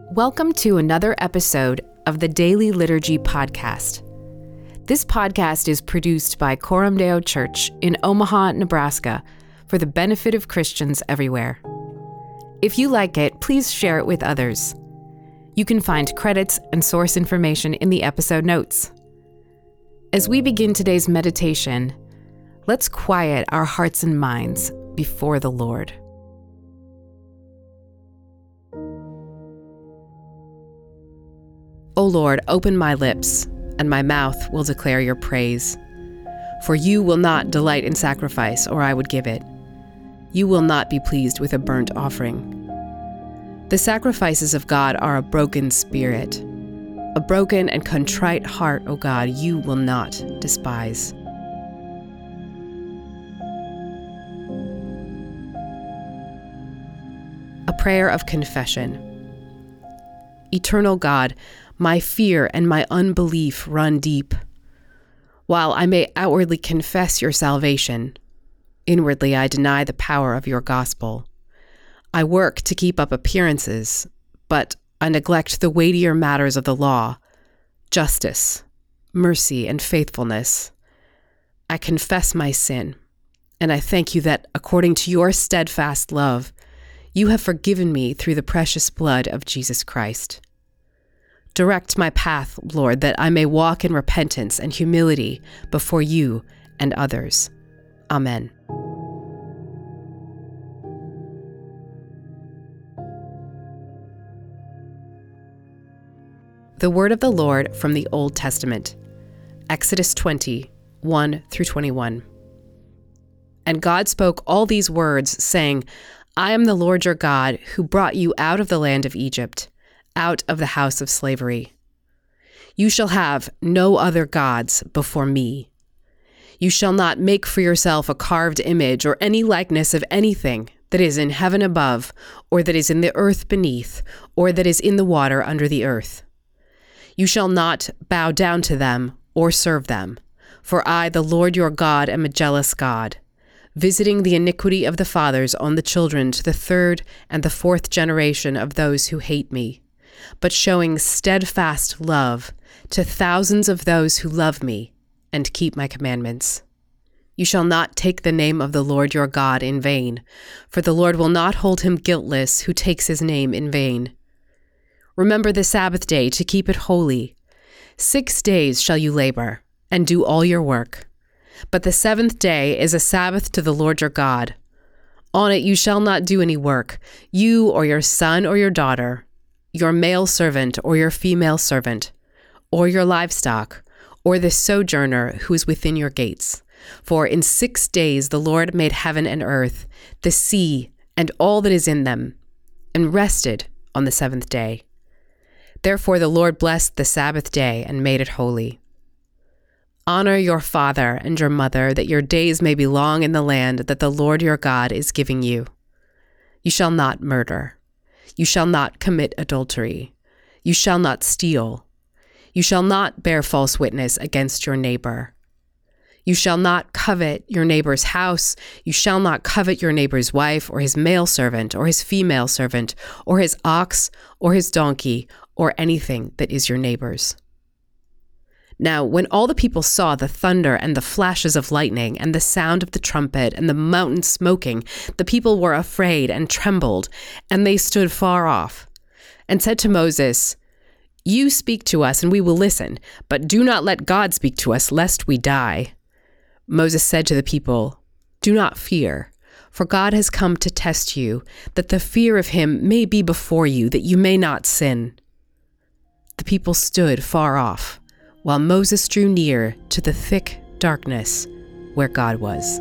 Welcome to another episode of the Daily Liturgy Podcast. This podcast is produced by Coram Deo Church in Omaha, Nebraska, for the benefit of Christians everywhere. If you like it, please share it with others. You can find credits and source information in the episode notes. As we begin today's meditation, let's quiet our hearts and minds before the Lord. O Lord, open my lips, and my mouth will declare your praise. For you will not delight in sacrifice, or I would give it. You will not be pleased with a burnt offering. The sacrifices of God are a broken spirit. A broken and contrite heart, O God, you will not despise. A prayer of confession. Eternal God, my fear and my unbelief run deep. While I may outwardly confess your salvation, inwardly I deny the power of your gospel. I work to keep up appearances, but I neglect the weightier matters of the law, justice, mercy, and faithfulness. I confess my sin, and I thank you that, according to your steadfast love, you have forgiven me through the precious blood of Jesus Christ. Direct my path, Lord, that I may walk in repentance and humility before you and others. Amen. The word of the Lord from the Old Testament, Exodus 20, 1 through 21. And God spoke all these words, saying, I am the Lord your God, who brought you out of the land of Egypt, out of the house of slavery. You shall have no other gods before me. You shall not make for yourself a carved image or any likeness of anything that is in heaven above, or that is in the earth beneath, or that is in the water under the earth. You shall not bow down to them or serve them, for I, the Lord your God, am a jealous God, visiting the iniquity of the fathers on the children to the third and the fourth generation of those who hate me, but showing steadfast love to thousands of those who love me and keep my commandments. You shall not take the name of the Lord your God in vain, for the Lord will not hold him guiltless who takes his name in vain. Remember the Sabbath day to keep it holy. 6 days shall you labor and do all your work. But the seventh day is a Sabbath to the Lord your God. On it you shall not do any work, you or your son or your daughter, your male servant or your female servant, or your livestock, or the sojourner who is within your gates. For in 6 days the Lord made heaven and earth, the sea, and all that is in them, and rested on the seventh day. Therefore the Lord blessed the Sabbath day and made it holy. Honor your father and your mother, that your days may be long in the land that the Lord your God is giving you. You shall not murder. You shall not commit adultery. You shall not steal. You shall not bear false witness against your neighbor. You shall not covet your neighbor's house. You shall not covet your neighbor's wife, or his male servant, or his female servant, or his ox, or his donkey, or anything that is your neighbor's. Now, when all the people saw the thunder and the flashes of lightning and the sound of the trumpet and the mountain smoking, the people were afraid and trembled, and they stood far off, and said to Moses, You speak to us, and we will listen, but do not let God speak to us, lest we die. Moses said to the people, Do not fear, for God has come to test you, that the fear of him may be before you, that you may not sin. The people stood far off, while Moses drew near to the thick darkness where God was.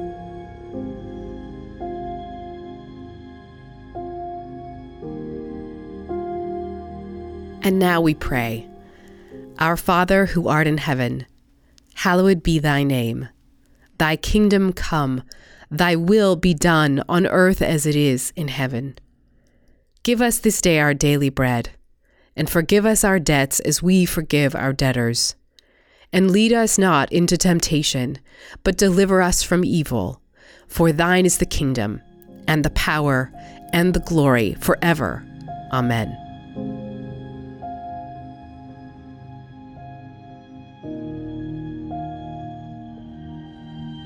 And now we pray. Our Father who art in heaven, hallowed be thy name. Thy kingdom come, thy will be done on earth as it is in heaven. Give us this day our daily bread, and forgive us our debts as we forgive our debtors. And lead us not into temptation, but deliver us from evil. For thine is the kingdom, and the power, and the glory forever. Amen.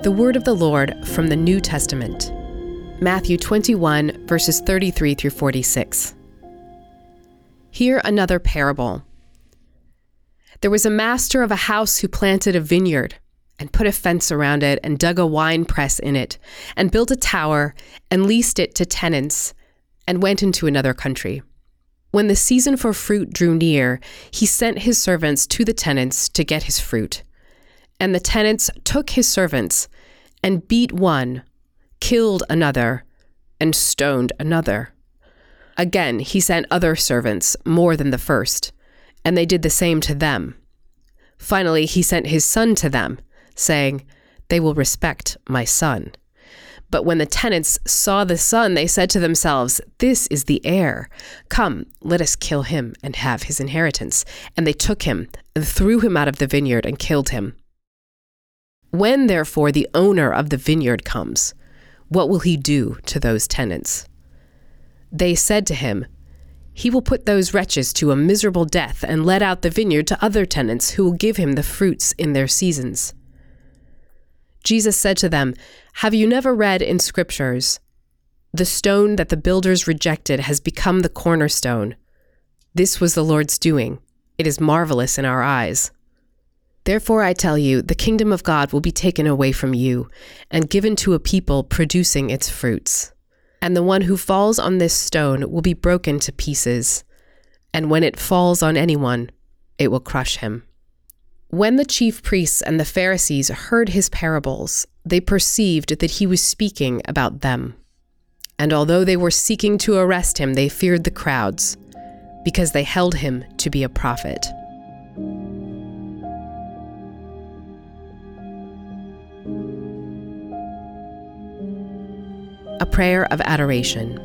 The word of the Lord from the New Testament. Matthew 21, verses 33 through 46. Hear another parable. There was a master of a house who planted a vineyard and put a fence around it and dug a wine press in it and built a tower and leased it to tenants and went into another country. When the season for fruit drew near, he sent his servants to the tenants to get his fruit. And the tenants took his servants and beat one, killed another, and stoned another. Again, he sent other servants, more than the first, and they did the same to them. Finally, he sent his son to them, saying, "They will respect my son." But when the tenants saw the son, they said to themselves, "This is the heir. Come, let us kill him and have his inheritance." And they took him and threw him out of the vineyard and killed him. When, therefore, the owner of the vineyard comes, what will he do to those tenants? They said to him, "He will put those wretches to a miserable death and let out the vineyard to other tenants who will give him the fruits in their seasons." Jesus said to them, "Have you never read in Scriptures, 'The stone that the builders rejected has become the cornerstone. This was the Lord's doing. It is marvelous in our eyes.' Therefore I tell you, the kingdom of God will be taken away from you and given to a people producing its fruits. And the one who falls on this stone will be broken to pieces, and when it falls on anyone, it will crush him." When the chief priests and the Pharisees heard his parables, they perceived that he was speaking about them. And although they were seeking to arrest him, they feared the crowds, because they held him to be a prophet. A prayer of adoration.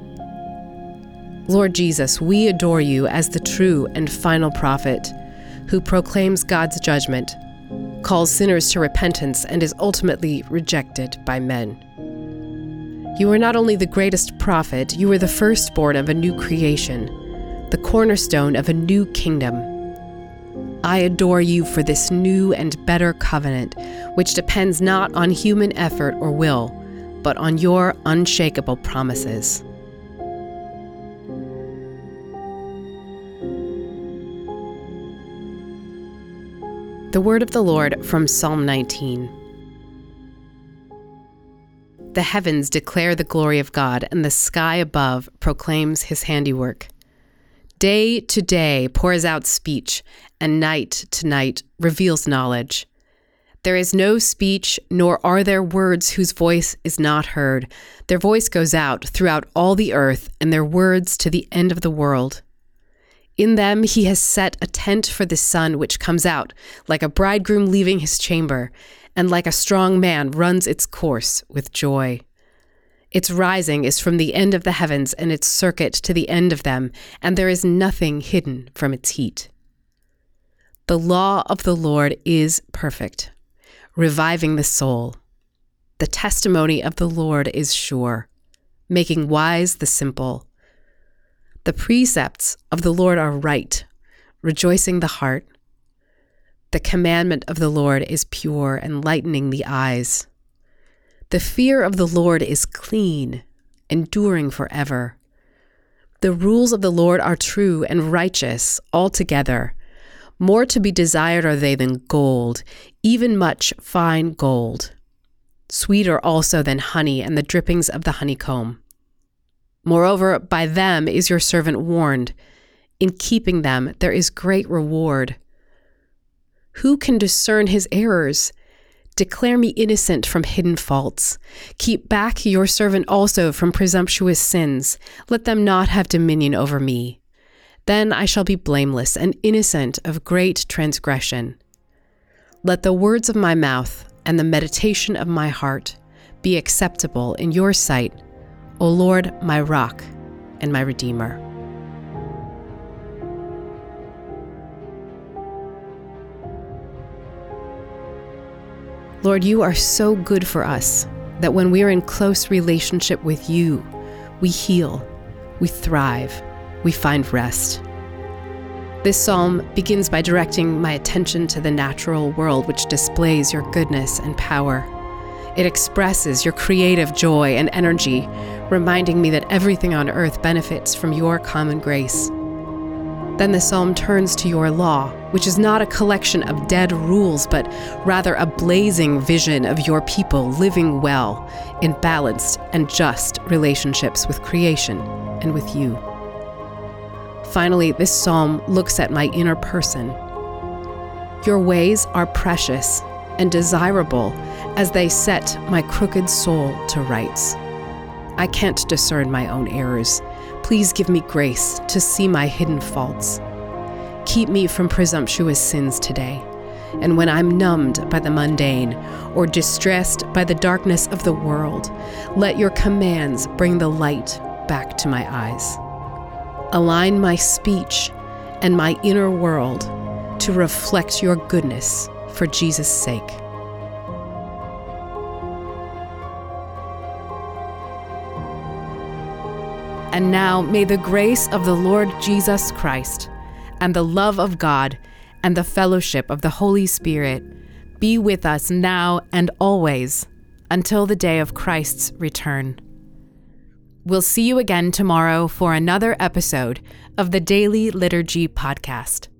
Lord Jesus, we adore you as the true and final prophet who proclaims God's judgment, calls sinners to repentance, and is ultimately rejected by men. You are not only the greatest prophet, you are the firstborn of a new creation, the cornerstone of a new kingdom. I adore you for this new and better covenant, which depends not on human effort or will, but on your unshakable promises. The word of the Lord from Psalm 19. The heavens declare the glory of God, and the sky above proclaims his handiwork. Day to day pours out speech, and night to night reveals knowledge. There is no speech, nor are there words whose voice is not heard. Their voice goes out throughout all the earth, and their words to the end of the world. In them he has set a tent for the sun, which comes out like a bridegroom leaving his chamber, and like a strong man runs its course with joy. Its rising is from the end of the heavens, and its circuit to the end of them, and there is nothing hidden from its heat. The law of the Lord is perfect, reviving the soul. The testimony of the Lord is sure, making wise the simple. The precepts of the Lord are right, rejoicing the heart. The commandment of the Lord is pure, enlightening the eyes. The fear of the Lord is clean, enduring forever. The rules of the Lord are true and righteous altogether. More to be desired are they than gold, even much fine gold. Sweeter also than honey and the drippings of the honeycomb. Moreover, by them is your servant warned. In keeping them there is great reward. Who can discern his errors? Declare me innocent from hidden faults. Keep back your servant also from presumptuous sins. Let them not have dominion over me. Then I shall be blameless and innocent of great transgression. Let the words of my mouth and the meditation of my heart be acceptable in your sight, O Lord, my rock and my redeemer. Lord, you are so good for us that when we are in close relationship with you, we heal, we thrive, we find rest. This psalm begins by directing my attention to the natural world, which displays your goodness and power. It expresses your creative joy and energy, reminding me that everything on earth benefits from your common grace. Then the psalm turns to your law, which is not a collection of dead rules, but rather a blazing vision of your people living well in balanced and just relationships with creation and with you. Finally, this psalm looks at my inner person. Your ways are precious and desirable as they set my crooked soul to rights. I can't discern my own errors. Please give me grace to see my hidden faults. Keep me from presumptuous sins today, and when I'm numbed by the mundane or distressed by the darkness of the world, let your commands bring the light back to my eyes. Align my speech and my inner world to reflect your goodness for Jesus' sake. And now may the grace of the Lord Jesus Christ and the love of God and the fellowship of the Holy Spirit be with us now and always until the day of Christ's return. We'll see you again tomorrow for another episode of the Daily Liturgy Podcast.